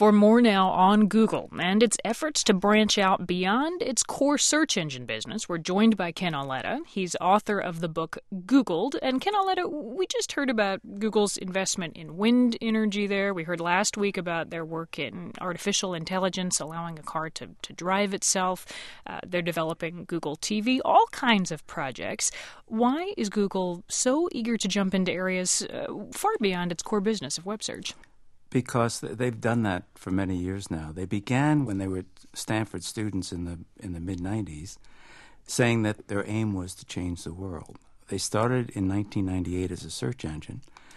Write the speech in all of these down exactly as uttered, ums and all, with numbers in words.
for more now on Google and its efforts to branch out beyond its core search engine business. We're joined by Ken Auletta. He's author of the book Googled. And Ken Auletta, we just heard about Google's investment in wind energy there. We heard last week about their work in artificial intelligence, allowing a car to, to drive itself. Uh, they're developing Google T V, all kinds of projects. Why is Google so eager to jump into areas uh, far beyond its core business of web search? Because they've done that for many years now. They began when they were Stanford students in the in the mid nineties, saying that their aim was to change the world. They started in nineteen ninety-eight as a search engine,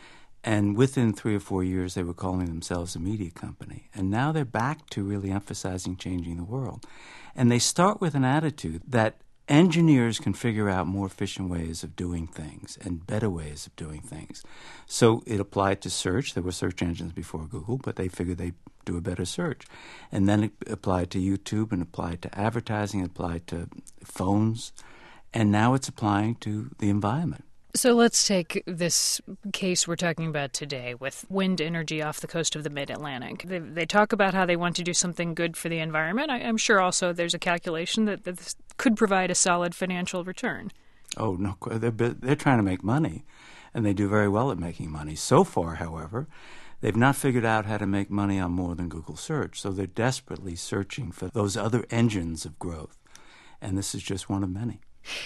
and within three or four years they were calling themselves a media company. And now they're back to really emphasizing changing the world. And they start with an attitude that engineers can figure out more efficient ways of doing things and better ways of doing things. So it applied to search. There were search engines before Google, but they figured they'd do a better search. And then it applied to YouTube and applied to advertising, it applied to phones, and now it's applying to the environment. So let's take this case we're talking about today with wind energy off the coast of the mid-Atlantic. They, they talk about how they want to do something good for the environment. I, I'm sure also there's a calculation that, that this could provide a solid financial return. Oh, no, they're, they're trying to make money, and they do very well at making money. So far, however, they've not figured out how to make money on more than Google search, so they're desperately searching for those other engines of growth, and this is just one of many.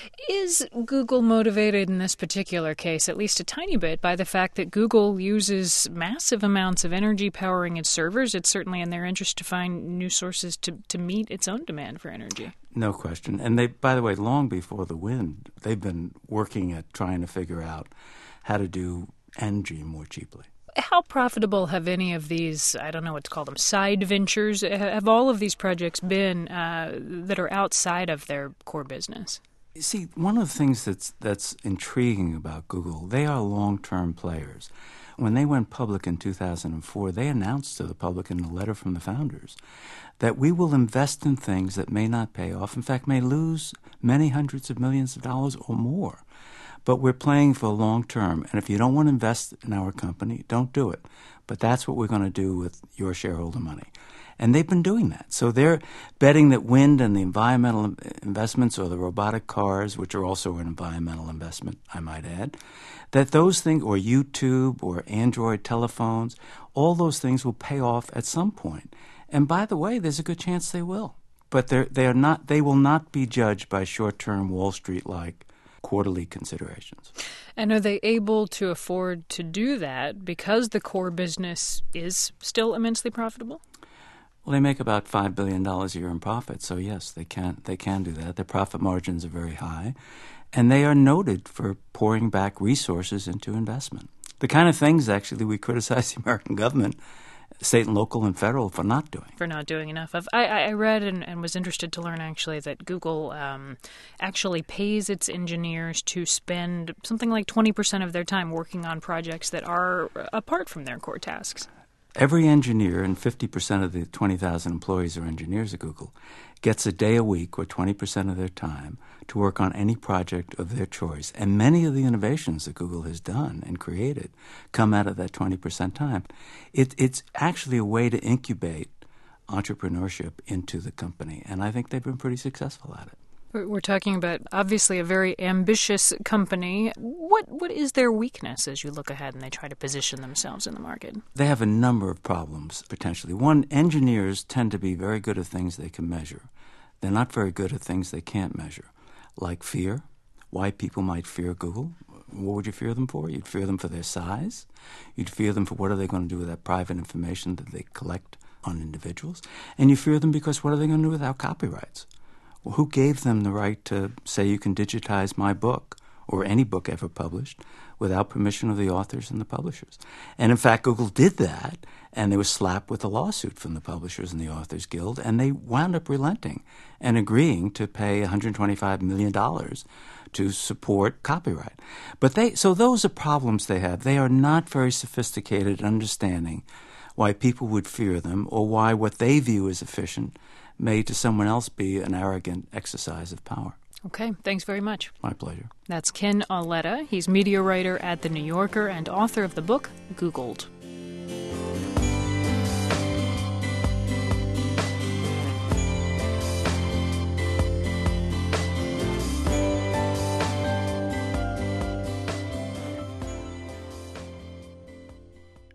Is Google motivated in this particular case, at least a tiny bit, by the fact that Google uses massive amounts of energy powering its servers? It's certainly in their interest to find new sources to, to meet its own demand for energy. No question. And they, by the way, long before the wind, they've been working at trying to figure out how to do energy more cheaply. How profitable have any of these, I don't know what to call them, side ventures, have all of these projects been uh, that are outside of their core business? You see, one of the things that's that's intriguing about Google, they are long-term players. When they went public in two thousand four, they announced to the public in a letter from the founders that we will invest in things that may not pay off, in fact, may lose many hundreds of millions of dollars or more. But we're playing for long term, and if you don't want to invest in our company, don't do it. But that's what we're going to do with your shareholder money. And they've been doing that. So they're betting that wind and the environmental investments, or the robotic cars, which are also an environmental investment, I might add, that those things, or YouTube or Android telephones, all those things will pay off at some point. And by the way, there's a good chance they will. But they're, they are not. They will not be judged by short-term Wall Street-like quarterly considerations. And are they able to afford to do that because the core business is still immensely profitable? Well, they make about five billion dollars a year in profit, so yes, they can they can do that. Their profit margins are very high, and they are noted for pouring back resources into investment. The kind of things, actually, we criticize the American government, state and local and federal, for not doing. For not doing enough of. I, I read and, and was interested to learn, actually, that Google um, actually pays its engineers to spend something like twenty percent of their time working on projects that are apart from their core tasks. Every engineer, and fifty percent of the twenty thousand employees are engineers at Google, gets a day a week or twenty percent of their time to work on any project of their choice. And many of the innovations that Google has done and created come out of that twenty percent time. It, it's actually a way to incubate entrepreneurship into the company, and I think they've been pretty successful at it. We're talking about, obviously, a very ambitious company. What What is their weakness as you look ahead and they try to position themselves in the market? They have a number of problems, potentially. One, engineers tend to be very good at things they can measure. They're not very good at things they can't measure, like fear, why people might fear Google. What would you fear them for? You'd fear them for their size. You'd fear them for what are they going to do with that private information that they collect on individuals. And you fear them because what are they going to do without copyrights? Well, who gave them the right to say you can digitize my book or any book ever published without permission of the authors and the publishers? And in fact, Google did that, and they were slapped with a lawsuit from the Publishers and the Authors Guild, and they wound up relenting and agreeing to pay one hundred twenty-five million dollars to support copyright. But they, so those are problems they have. They are not very sophisticated in understanding why people would fear them or why what they view as efficient may to someone else be an arrogant exercise of power. Okay, thanks very much. My pleasure. That's Ken Auletta. He's media writer at The New Yorker and author of the book Googled.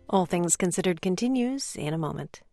All Things Considered continues in a moment.